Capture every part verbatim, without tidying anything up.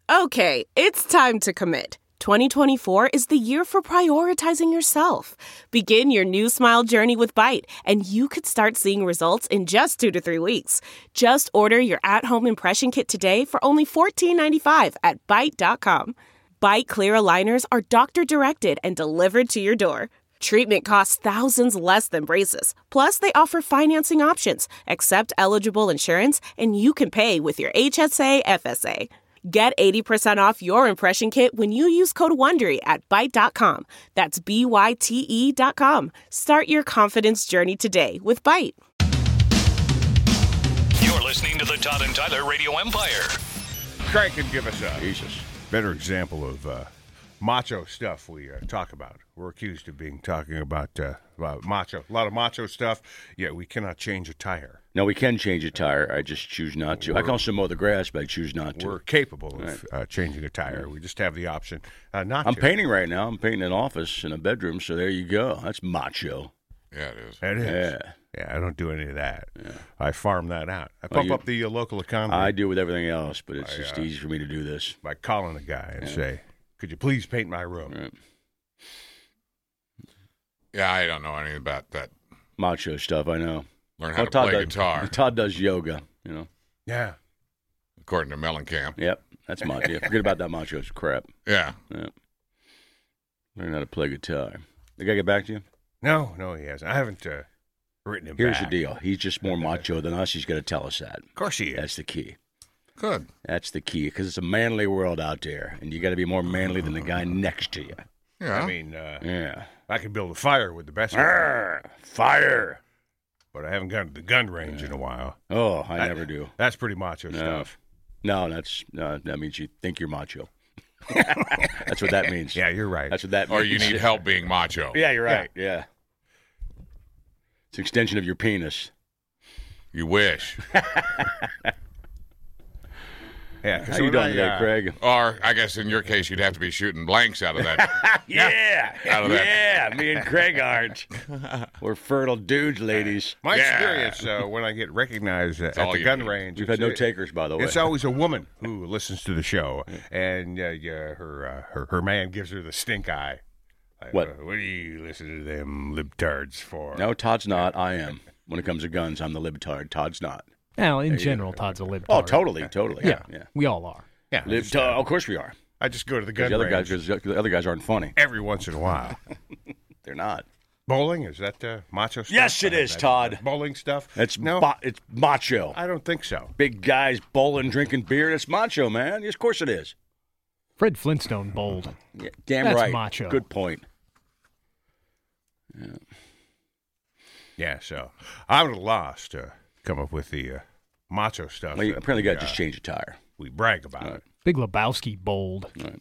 Okay, it's time to commit. twenty twenty-four is the year for prioritizing yourself. Begin your new smile journey with Byte, and you could start seeing results in just two to three weeks. Just order your at-home impression kit today for only fourteen ninety-five at byte dot com. Byte clear aligners are doctor-directed and delivered to your door. Treatment costs thousands less than braces. Plus, they offer financing options, accept eligible insurance, and you can pay with your H S A F S A. Get eighty percent off your impression kit when you use code WONDERY at byte dot com. That's B Y T E dot com. Start your confidence journey today with Byte. You're listening to the Todd and Tyler Radio Empire. Craig can give us a Jesus. better example of uh, macho stuff we uh, talk about. We're accused of being talking about, uh, about macho, a lot of macho stuff. Yeah, we cannot change a tire. No, we can change a tire. I just choose not to. We're, I can also mow the grass, but I choose not to. We're capable of right. uh, changing a tire. We just have the option uh, not I'm to. I'm painting right now. I'm painting an office and a bedroom, so there you go. That's macho. Yeah, it is. It is. Yeah. Yeah, I don't do any of that. Yeah. I farm that out. I pump you, up the uh, local economy. I do with everything else, but it's by, just uh, easy for me to do this. By calling a guy and yeah. say, could you please paint my room? Right. Yeah, I don't know anything about that. Macho stuff, I know. Learn how well, to Todd play does, guitar. Todd does yoga, you know. Yeah. According to Mellencamp. Yep, that's macho. Yeah, forget about that macho crap. Yeah. Yep. Learn how to play guitar. The guy get back to you? No, no, he hasn't. I haven't uh, written him Here's back. the deal. He's just more macho than us. He's going to tell us that. Of course he is. That's the key. Good. That's the key, because it's a manly world out there, and you got to be more manly than the guy next to you. Yeah. I mean, uh, Yeah. I can build a fire with the best of them, Arr, fire. but I haven't gone to the gun range in a while. Oh, I That- never do. That's pretty macho No. stuff. No, that's no, that means you think you're macho. That's what that means. Yeah, you're right. That's what that means. Or you need help being macho. Yeah, you're right. Yeah. It's an extension of your penis. You wish. Yeah. How you doing today, uh, Craig? Or, I guess in your case, you'd have to be shooting blanks out of that. Yeah. Out of that. Yeah, me and Craig aren't. We're fertile dudes, ladies. My Yeah. experience uh, when I get recognized uh, at all the you gun need. range, We've it's- had no it- takers, by the way. It's always a woman who listens to the show, and uh, yeah, her, uh, her her man gives her the stink eye. Like, What? Uh, what do you listen to them libtards for? No, Todd's not. I am. When it comes to guns, I'm the libtard. Todd's not. Well, in general, Todd's a libtard. Oh, totally, totally. Yeah, yeah. we all are. Yeah, I just, Libtard. uh, Of course we are. I just go to the 'Cause gun the other range guys, 'cause the other guys aren't funny. every once in a while. They're not. Bowling, is that uh, macho stuff? Yes, it Uh, is, that- Todd. Bowling stuff? It's no, ma- it's macho. I don't think so. Big guys bowling, drinking beer. It's macho, man. Yes, of course it is. Fred Flintstone bowled. Yeah, damn That's right. macho. Good point. Yeah, so I'm at a loss to come up with the uh, macho stuff. Well, you, that apparently, we, got to just uh, change a tire. We brag about All right. it. Big Lebowski bowled. Right.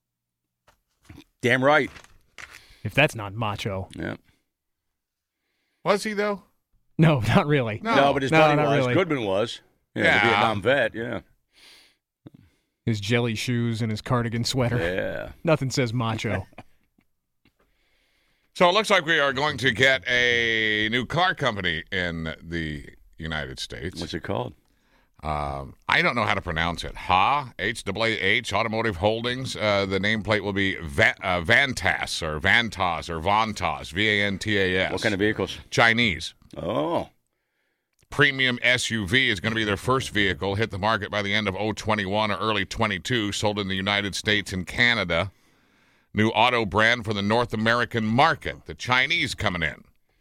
Damn right. If that's not macho. Yeah. Was he, though? No, not really. No. No, but his No, buddy not was. really. Goodman was. Yeah, Yeah. the Vietnam vet. Yeah. His jelly shoes and his cardigan sweater. Yeah. Nothing says macho. So it looks like we are going to get a new car company in the United States. What's it called? Um, I don't know how to pronounce it. Ha, H A A H, Automotive Holdings. Uh, the nameplate will be Va- uh, Vantas or Vantas or Vantas, V A N T A S. What kind of vehicles? Chinese. Oh. Premium S U V is going to be their first vehicle. Hit the market by the end of oh twenty-one or early twenty-two. Sold in the United States and Canada. New auto brand for the North American market. The Chinese coming in.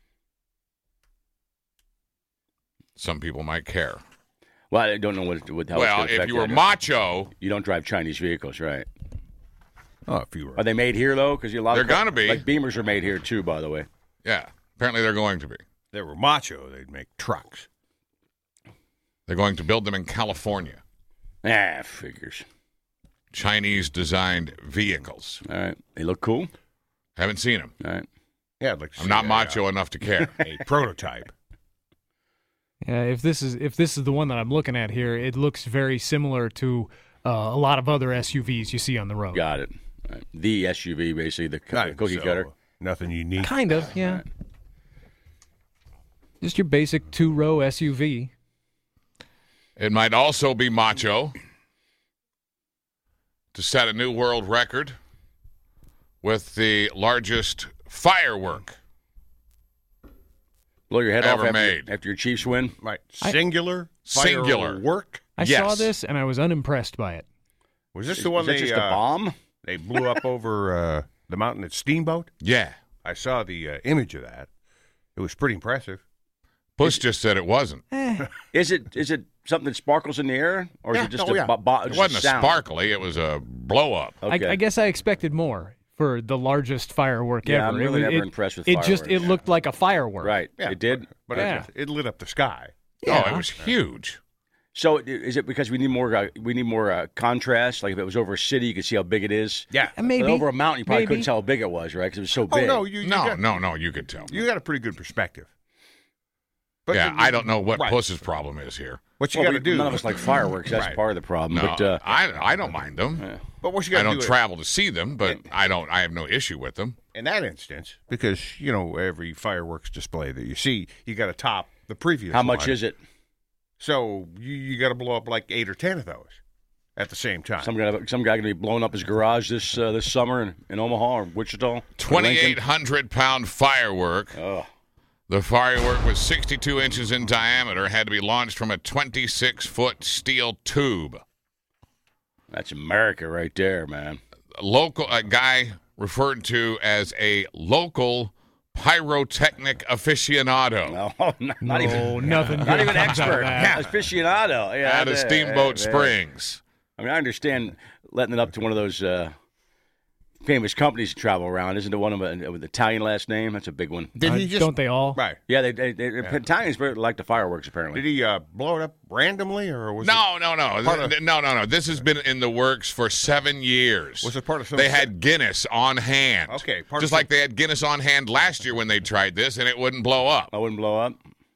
Some people might care. Well, I don't know what, what how it's Well, gonna if affect you were that. macho, You don't drive Chinese vehicles, right? Oh, if you were. Are they made here, though? Because a lot They're of gonna be. Like Beamers are made here, too, by the way. yeah, apparently they're going to be. they were macho, they'd make trucks. They're going to build them in California. Ah, figures. Chinese-designed vehicles. All right. They look cool. Haven't seen them. All right. Yeah, I'd like to I'm see not a, macho enough to care. uh, a prototype. Yeah, if this is if this is the one that I'm looking at here, it looks very similar to uh, a lot of other S U Vs you see on the road. Got it. All right. The S U V, basically, the co- Right, cookie so, cutter. Nothing unique. Kind of, yeah. Just your basic two-row S U V. It might also be macho to set a new world record with the largest firework Blow your head ever off after, made. after your Chiefs win. Right. I- Singular. Singular. Firework. I Yes. saw this and I was unimpressed by it. Was this Is, the one is that they just uh, a bomb? they blew up over uh, the mountain at Steamboat? Yeah. I saw the uh, image of that. It was pretty impressive. Bush just said it wasn't. Is it is it something that sparkles in the air, or is Yeah. it just Oh, a yeah. bo- bo- It just wasn't a sound? sparkly. It was a blow up. Okay. I, I guess I expected more for the largest firework Yeah, ever. I'm really it, never it- impressed with it. Just fireworks. it looked like a firework. Right. Yeah. It did. But Yeah. it, it lit up the sky. Oh, it was huge. So i- is it because we need more uh, we need more uh, contrast? Like if it was over a city, you could see how big it is. Yeah. And maybe But over a mountain, you probably maybe. couldn't tell how big it was, right? Because it was so Oh, big. no. You, you No, got, no, no. You could tell. You got a pretty good perspective. But yeah, you- I don't know what right. Puss's problem is here. What you Well, got to we- do. None of us like fireworks. That's Right. part of the problem. No, But uh, I I don't mind them. But what you got I to do don't is- travel to see them, but I don't. I have no issue with them. in that instance, because you know every fireworks display that you see, you got to top the previous. how much one. is it? So you, you got to blow up like eight or ten of those at the same time. Some guy, some guy going to be blowing up his garage this uh, this summer in, in Omaha or Wichita. or Twenty-eight Lincoln. hundred pound firework. Oh, The firework was sixty-two inches in diameter. Had to be launched from a twenty-six foot steel tube. that's America right there, man. A local a guy referred to as a local pyrotechnic aficionado. No, not, not No, even nothing. not good even comes out of expert. that. Aficionado. Yeah, Out of that- Steamboat yeah, yeah. Springs. I mean, I understand letting it up to one of those uh, famous companies to travel around. Isn't it one of them with Italian last name? That's a big one. Did he Uh, just don't they all? right? Yeah, they, they, they Italians very like the fireworks apparently. Did he uh, blow it up randomly, or was No, no, no, Part of- no, no, no. This has been in the works for seven years. Was it part of some- They had Guinness on hand. Okay, part of just some- like they had Guinness on hand last year when they tried this, and it wouldn't blow up. I wouldn't blow up.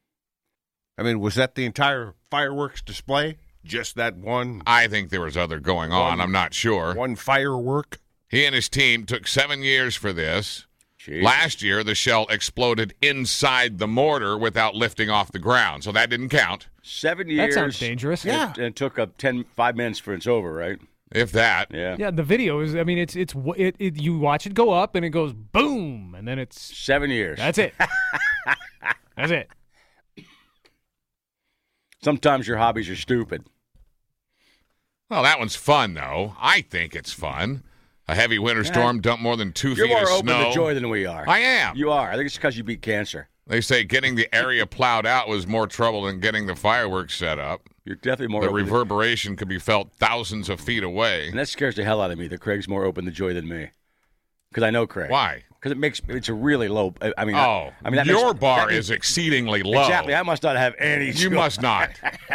I mean, was that the entire fireworks display? Just that one I think there was other going on. One- I'm not sure. one firework? He and his team took seven years for this. Jeez. Last year, the shell exploded inside the mortar without lifting off the ground, so that didn't count. Seven years. That sounds dangerous. And Yeah. It, and it took up ten, five minutes for it's over, right? If that. Yeah. Yeah, the video is. I mean, it's it's it, it. You watch it go up and it goes boom, and then it's Seven years. that's it. That's it. Sometimes your hobbies are stupid. Well, that one's fun, though. I think it's fun. A heavy winter storm dumped more than two You're feet more of open snow. to joy than we are. I am. You are. I think it's because you beat cancer. They say getting the area plowed out was more trouble than getting the fireworks set up. You're definitely more The open to- reverberation could be felt thousands of feet away. And that scares the hell out of me that Craig's more open to joy than me. Because I know Craig. Why? Because it makes it's a really low. I I mean, Oh, I mean that your makes, bar that makes- is exceedingly low. exactly. I must not have any. You joy. must not.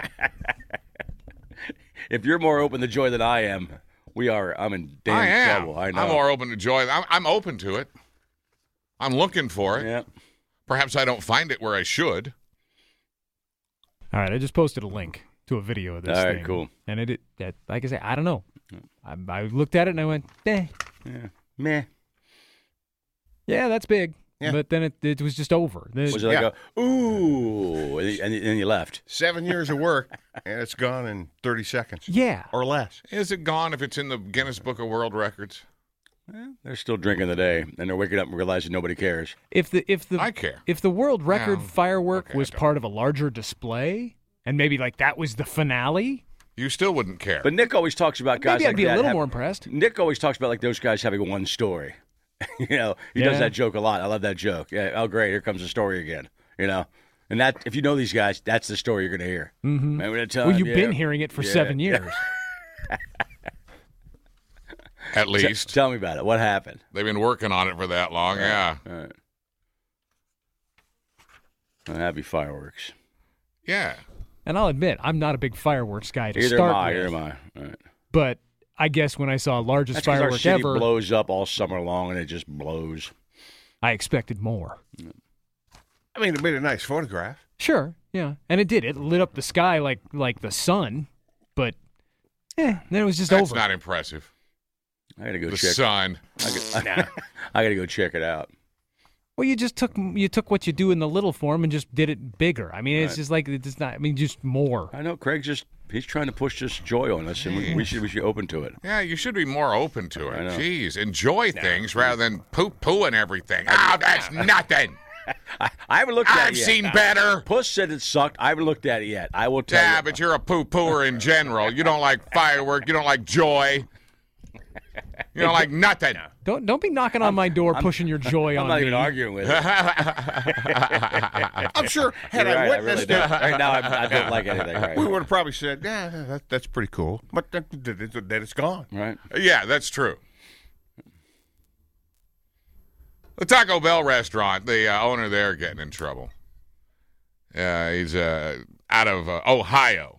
If you're more open to joy than I am, we are. I'm in damn I am. trouble. I know. I'm more open to joy. I'm, I'm open to it. I'm looking for it. Yeah. Perhaps I don't find it where I should. All right, I just posted a link to a video of this All right, thing. cool. And it, it, like I say, I don't know. I, I looked at it and I went, eh, Yeah. Meh. yeah, that's big. Yeah. But then it, it was just over. The- Was it like Yeah. a ooh, and, and, and you left? Seven years of work, and it's gone in thirty seconds yeah. or less. Is it gone if it's in the Guinness Book of World Records? They're still drinking the day, and they're waking up and realizing nobody cares. If the if the I care. if the world record No. firework Okay, I was don't. part of a larger display, and maybe like that was the finale, You still wouldn't care. But Nick always talks about guys maybe like I'd be a that little have- more impressed. Nick always talks about like those guys having one story. you know, he does Yeah. that joke a lot. I love that joke. Yeah. Oh, great. Here comes the story again. You know, and that if you know these guys, that's the story you're going to hear. Mm-hmm. Remember that time? Well, you've Yeah. been hearing it for Yeah. seven years. At T- least. tell me about it. What happened? They've been working on it for that long. Yeah. All right. Well, happy fireworks. Yeah. And I'll admit, I'm not a big fireworks guy to Either start am I. with. Either am I. All right. But I guess when I saw largest That's because our firework city ever, blows up all summer long, and it just blows. I expected more. I mean, it made a nice photograph. Sure, yeah, and it did. It lit up the sky like like the sun, but eh, then it was just That's over. not impressive. I gotta go The check. sun. I, got, I gotta go check it out. Well, you just took you took what you do in the little form and just did it bigger. I mean, it's Right. just like it's not. I mean, just more. I know Craig's just He's trying to push this joy on us, and we, we should we should be open to it. Yeah, you should be more open to I it. know. Jeez, enjoy things rather than poo-pooing everything. Oh, that's nothing. I, I haven't looked at I've it yet. seen better. Puss said it sucked. I haven't looked at it yet. I will tell Yeah, you. but you're a poo-pooer in general. You don't like firework. You don't like joy. You don't like nothing. Don't don't be knocking on my door, pushing your joy I'm on not me. even arguing with it. I'm sure had You're I right, witnessed I really it, don't. Right now, I, I don't like anything. Right, we would have probably said, "Yeah, that, that's pretty cool," but then then it's gone. right. Yeah, that's true. The Taco Bell restaurant, the uh, owner there getting in trouble. Uh, he's uh, out of uh, Ohio.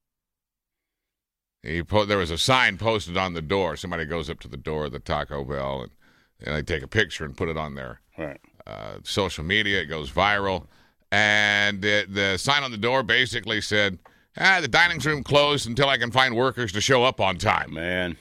He po- there was a sign posted on the door. Somebody goes up to the door of the Taco Bell, and, and they take a picture and put it on their Right. uh, social media. It goes viral. And the, the sign on the door basically said, ah, the dining room closed until I can find workers to show up on time. Man,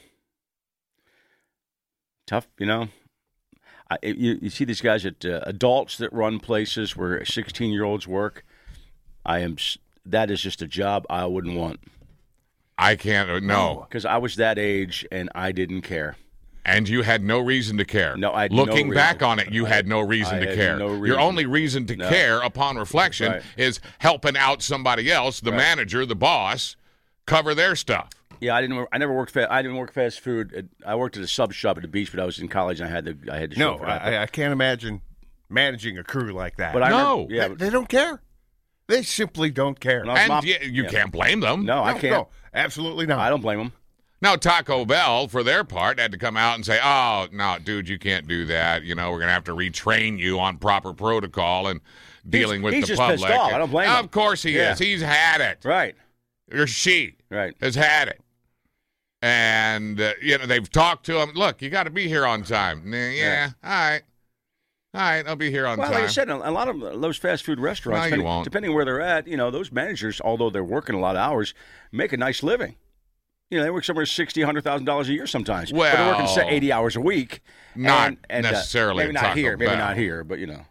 tough, you know. I, you, you see these guys at uh, adults that run places where sixteen-year-olds work. I am. s- That is just a job I wouldn't want. I can't, uh, no. Because I was that age and I didn't care. And you had no reason to care. No, I had no Looking reason. back on it, you had no reason I to had care. no Your reason. only reason to No. care upon reflection Right. is helping out somebody else, the Right. manager, the boss, cover their stuff. Yeah, I didn't. wor- I never worked. Fa- I didn't work fast food. At, I worked at a sub shop at the beach, but I was in college and I had to. I had to. Show No, up for that. I, I can't imagine managing a crew like that. But I No. remember, yeah, they, they don't care. They simply don't care. When I was And mom- you, you yeah. can't blame them. No, I No, can't. no, absolutely not. I don't blame them. Now, Taco Bell, for their part, had to come out and say, oh, no, dude, you can't do that. You know, we're going to have to retrain you on proper protocol and dealing with he's the just public. pissed off. I don't blame him. Of course he Yeah. is. He's had it. Right. Or she Right. has had it. And, uh, you know, they've talked to him. Look, you got to be here on time. Nah, yeah, Yeah. all right. All right, I'll be here on Well, time. like I said, a a lot of those fast food restaurants, No, you depending, won't. depending where they're at, you know, those managers, although they're working a lot of hours, make a nice living. You know, they work somewhere sixty, hundred thousand dollars a year sometimes. but they're working Well, say eighty hours a week. not and, and, uh, necessarily maybe at not Taco here, maybe Bell. not here, but you know.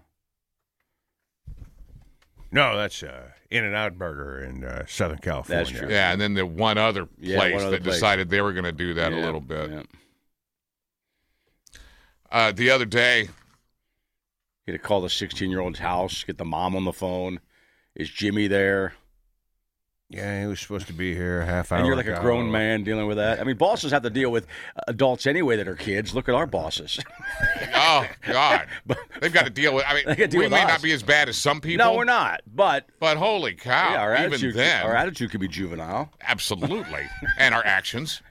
No, that's uh, In-N-Out Burger in uh, Southern California. That's true. Yeah, and then the one other place Yeah, one other that place. decided they were going to do that a Yeah, little bit. Yeah. Uh, the other day, You had to call the sixteen-year-old's house, get the mom on the phone. Is Jimmy there? Yeah, he was supposed to be here a half hour And you're like a ago. grown man dealing with that. I mean, bosses have to deal with adults anyway that are kids. Look at our bosses. oh, God. They've got to deal with, I They mean, gotta deal we with may us. not be as bad as some people. No, we're not. But But holy cow, yeah, our even attitude, then. our attitude could be juvenile. Absolutely. And our actions.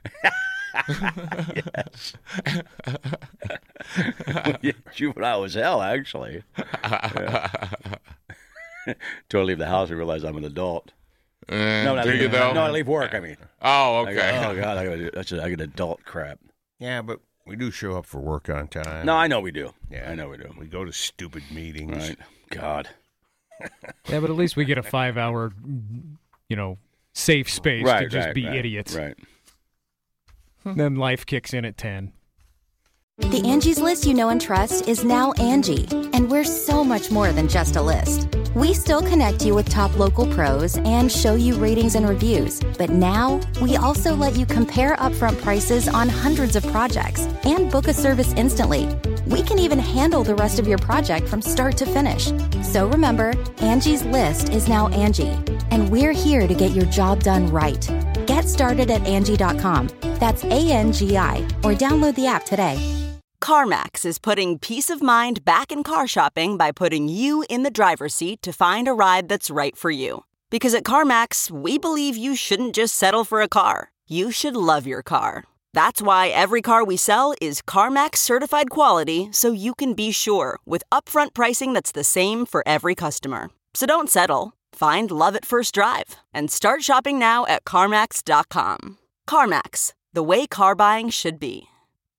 Yeah, juvenile as hell, actually. Yeah. Till I leave the house, I realize I'm an adult. Uh, No, not do leave, you, though? No, I leave work. I mean, Oh, I okay. go, oh god, I got do that's a, I get adult crap. Yeah, but we do show up for work on time. No, I know we do. Yeah, I know we do. We go to stupid meetings. Right? God. Yeah, but at least we get a five-hour, you know, safe space Right. to just right, be right, idiots. Right. Then life kicks in at ten. The Angie's List you know and trust is now Angie, and we're so much more than just a list. We still connect you with top local pros and show you ratings and reviews, but now we also let you compare upfront prices on hundreds of projects and book a service instantly. We can even handle the rest of your project from start to finish. So remember, Angie's List is now Angie, and we're here to get your job done right. Get started at Angie dot com. That's A N G I, or download the app today. CarMax is putting peace of mind back in car shopping by putting you in the driver's seat to find a ride that's right for you. Because at CarMax, we believe you shouldn't just settle for a car. You should love your car. That's why every car we sell is CarMax certified quality, so you can be sure with upfront pricing that's the same for every customer. So don't settle. Find love at first drive and start shopping now at CarMax dot com. CarMax, the way car buying should be.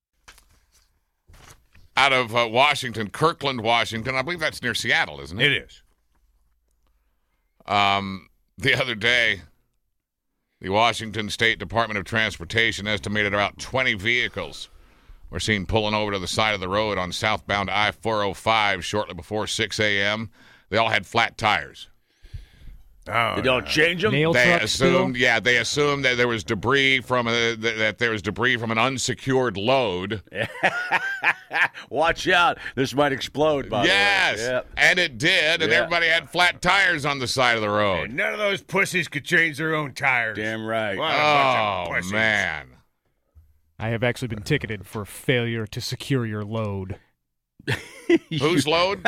Out of uh, Washington, Kirkland, Washington. I believe that's near Seattle, isn't it? It is. Um, the other day, the Washington State Department of Transportation estimated about twenty vehicles were seen pulling over to the side of the road on southbound I four oh five shortly before six a.m. They all had flat tires. Oh, They don't change them. Nail They truck assumed, spill? yeah, they assumed that there was debris from a, that, that there was debris from an unsecured load. Watch out. This might explode, by Yes, the way. Yep. and it did, and Yeah. everybody had flat tires on the side of the road. And none of those pussies could change their own tires. Damn right. What a bunch of Oh, pussies. man. I have actually been ticketed for failure to secure your load. Whose load?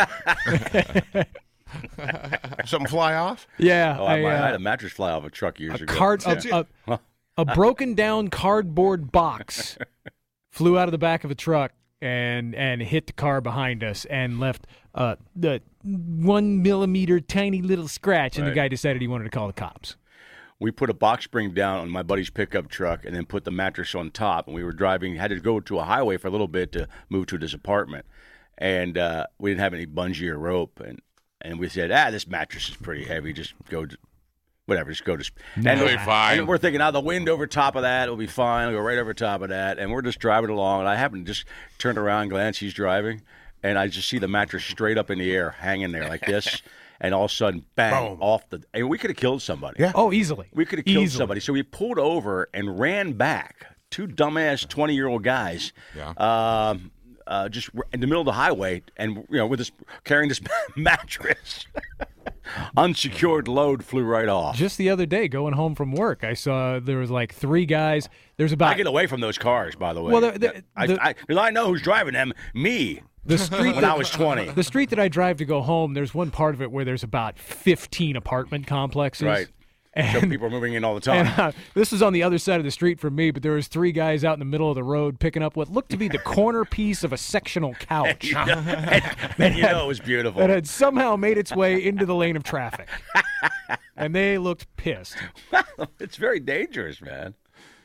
Something fly off? Yeah, Oh, I, I, I had uh, a mattress fly off a truck years a ago. card, a, a, a broken down cardboard box flew out of the back of a truck and and hit the car behind us and left uh, the one millimeter tiny little scratch. And Right. the guy decided he wanted to call the cops. We put a box spring down on my buddy's pickup truck and then put the mattress on top. And we were driving, had to go to a highway for a little bit to move to this apartment. And uh, we didn't have any bungee or rope. And, and we said, ah, this mattress is pretty heavy. Just go to, whatever, just go to. And, It'll be fine. and we're thinking, now the wind over top of that will be fine. It'll go right over top of that. And we're just driving along. And I happen to just turn around and glance. He's driving. And I just see the mattress straight up in the air, hanging there like this. And all of a sudden, bang, Boom. off the. And we could have killed somebody. Yeah. Oh, easily. We could have killed Easily. somebody. So we pulled over and ran back. Two dumbass twenty-year-old guys, Yeah. um, uh, just in the middle of the highway, and you know, with this carrying this mattress. Unsecured load flew right off. Just the other day, going home from work, I saw there was like three guys. There's about I get away from those cars, by the way. Well, the- the- I, the- I, 'cause I know who's driving them. Me. the street When that, I was twenty. The street that I drive to go home, there's one part of it where there's about fifteen apartment complexes. Right. So And, people are moving in all the time. and uh, this is on the other side of the street from me, but there was three guys out in the middle of the road picking up what looked to be the corner piece of a sectional couch and, and you know it was beautiful. that had somehow made its way into the lane of traffic. And they looked pissed. It's very dangerous, man.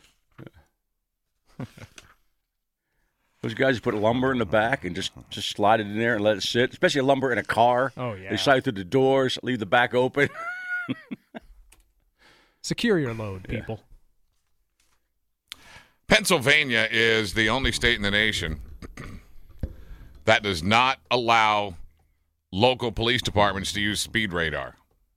Those guys put lumber in the back and just, just slide it in there and let it sit, especially lumber in a car. Oh, yeah. They slide through the doors, leave the back open. Secure your load, people. Pennsylvania is the only state in the nation that does not allow local police departments to use speed radar.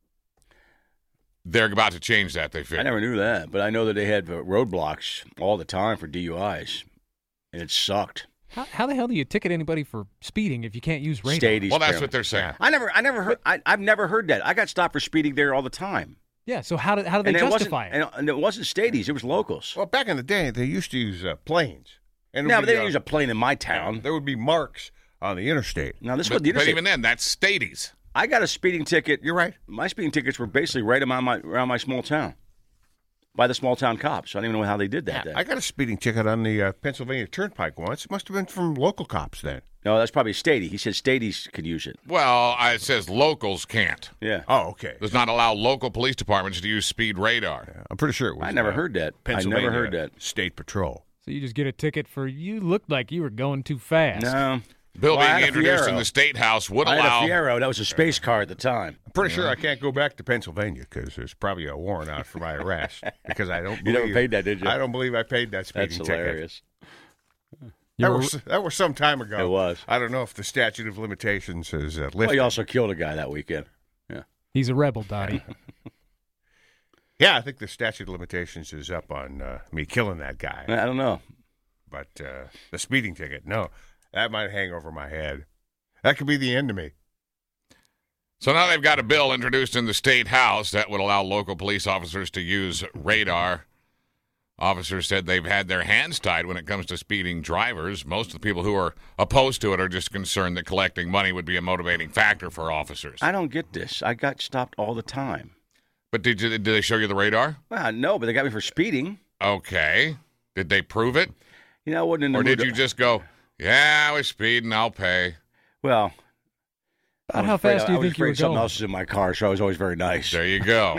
They're about to change that, they I figure. never knew that, but I know that they had uh, roadblocks all the time for D U Is, and it sucked. How, how the hell do you ticket anybody for speeding if you can't use radar? Stadies, Well, that's apparently. what they're saying. I never, I never heard. I, I've never heard that. I got stopped for speeding there all the time, Yeah, so how do, how do they and it justify wasn't, it? and, and it wasn't Stadies. It was locals. Well, back in the day, they used to use uh, planes. And it No, would but they be, didn't uh, use a plane in my town. There would be marks on the interstate. Now this was But, the but interstate. even then, that's stadies. I got a speeding ticket. You're right. My speeding tickets were basically right around my around my small town, by the small town cops. I don't even know how they did that. then. I got a speeding ticket on the uh, Pennsylvania Turnpike once. It must have been from local cops then. No, that's probably Stady. He said Stadies could use it. Well, uh, it says locals can't. Yeah, Oh, okay. Does not allow local police departments to use speed radar. I'm pretty sure it was. I never uh, heard that. I Pennsylvania never heard that. State Patrol. So you just get a ticket for you looked like you were going too fast. No, Bill Well, I being had a introduced in Fiero. the State House would I had allow. a Fiero. That was a space car at the time. I'm pretty sure I can't go back to Pennsylvania because there's probably a warrant out for my arrest because I don't. You Believe, never paid that, did you? I don't believe I paid that speeding That's ticket. hilarious. You That were- was that was some time ago. It was. I don't know if the statute of limitations is uh, lifted. Well, you also killed a guy that weekend. Yeah. He's a rebel, Dottie. Yeah, I think the statute of limitations is up on uh, me killing that guy. I don't know. But uh, the speeding ticket, no, that might hang over my head. That could be the end of me. So now they've got a bill introduced in the State House that would allow local police officers to use radar. Officers said they've had their hands tied when it comes to speeding drivers. Most of the people who are opposed to it are just concerned that collecting money would be a motivating factor for officers. I don't get this. I got stopped all the time. But did, you, did they show you the radar? Well, no, but they got me for speeding. Okay. Did they prove it? You know, I wasn't in the Or mood did to- you just go, yeah, I was speeding, I'll pay? Well, I About was how afraid- fast do I you was think you were afraid something going? else was in my car, so I was always very nice. There you go.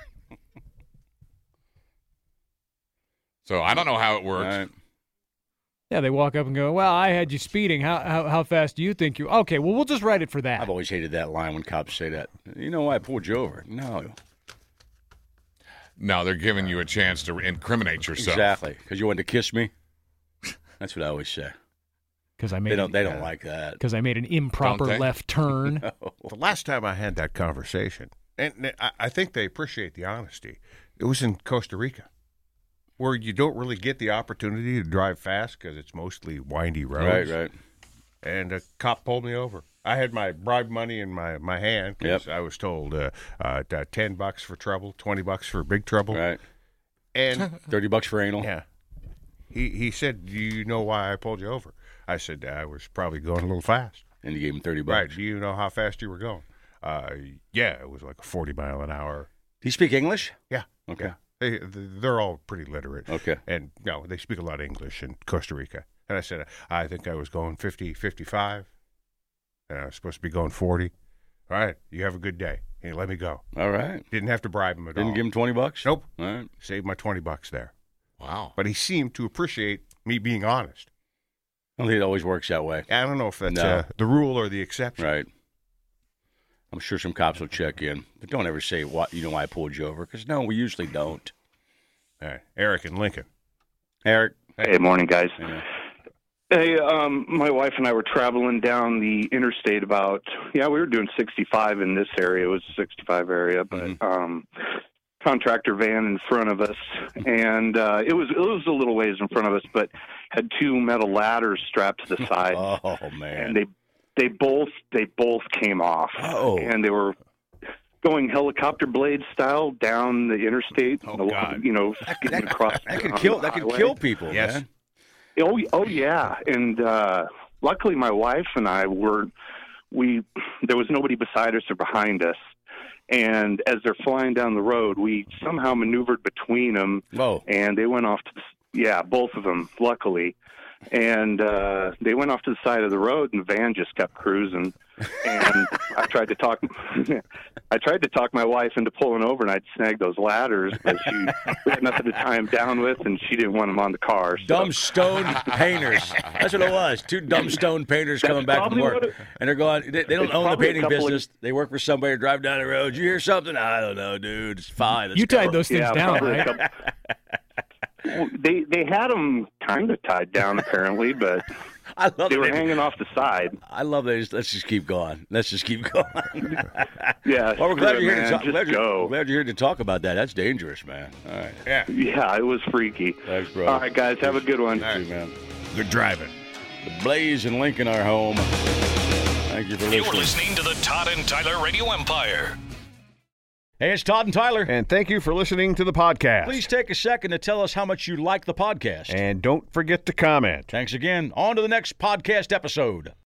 So I don't know how it All works. right. Yeah, they walk up and go, well, I had you speeding. How how, how fast do you think you... Okay, well, we'll just write it for that. I've always hated that line when cops say that. You know why I pulled you over? No. No, they're giving you a chance to incriminate yourself. Exactly. Because you wanted to kiss me? That's what I always say. Because I made They don't, they an- don't like that. Because I made an improper Don't they? left turn. The last time I had that conversation, And I, I think they appreciate the honesty. It was in Costa Rica, where you don't really get the opportunity to drive fast because it's mostly windy roads. Right, right. And a cop pulled me over. I had my bribe money in my, my hand because Yep. I was told uh, uh, ten bucks for trouble, twenty bucks for big trouble. Right. And thirty bucks for anal. yeah, he he said, "Do you know why I pulled you over?" I said, "I was probably going a little fast." And you gave him thirty bucks. Right. Do you know how fast you were going? Uh, yeah, it was like a forty mile an hour. Do you speak English? Yeah. Okay. Yeah. They they're all pretty literate. Okay. And no, they speak a lot of English in Costa Rica. And I said, I think I was going fifty, fifty-five. And I was supposed to be going forty. All right, you have a good day. And he let me go. All right. Didn't have to bribe him at all. Didn't give him twenty bucks? Nope. All right. Saved my twenty bucks there. Wow. But he seemed to appreciate me being honest. I don't think it always works that way. I don't know if that's No. uh, the rule or the exception. Right. I'm sure some cops will check in, but don't ever say, "What you know why I pulled you over?" Because no, we usually don't. All right. Eric and Lincoln. Eric. Hey, morning, guys. Yeah. Hey, um, my wife and I were traveling down the interstate about, yeah, we were doing sixty-five in this area. It was a sixty-five area, but Mhm. um, contractor van in front of us, and uh, it was it was a little ways in front of us, but had two metal ladders strapped to the side, Oh man. and they they both they both came off, Oh. and they were going helicopter blade style down the interstate. Oh, along- God. You know, that, skipping that, across that could on kill. the That could highway. kill people. Yes. Man. Oh, oh yeah, and uh, luckily my wife and I were we there was nobody beside us or behind us, and as they're flying down the road, we somehow maneuvered between them, Whoa. and they went off to the, yeah, both of them, luckily, and uh, they went off to the side of the road, and the van just kept cruising, and I tried to talk, I tried to talk my wife into pulling over, and I'd snag those ladders, but she we had nothing to tie them down with, and she didn't want them on the car. So. Dumb stone painters. That's what it was. Two dumb stone painters That's coming back from probably work. what it- And they're going, they, they don't It's own the probably a painting couple of- business. They work for somebody to drive down the road. You hear something? I don't know, dude. It's fine. Let's You go. tied those things Yeah, down, probably a right? couple- Well, they they had them kind of tied down apparently, but I love they that were they- hanging off the side. I love that. Let's just keep going. Let's just keep going. Yeah, Well, we're glad screw you're it, here to man. talk. Just Glad you're, go. glad you're here to talk about that. That's dangerous, man. All right. Yeah. Yeah, it was freaky. Thanks, bro. All right, guys, have a good one. You too, man. Good driving. The Blaze and Lincoln are home. Thank you for listening. You're listening to the Todd and Tyler Radio Empire. Hey, it's Todd and Tyler. And thank you for listening to the podcast. Please take a second to tell us how much you like the podcast. And don't forget to comment. Thanks again. On to the next podcast episode.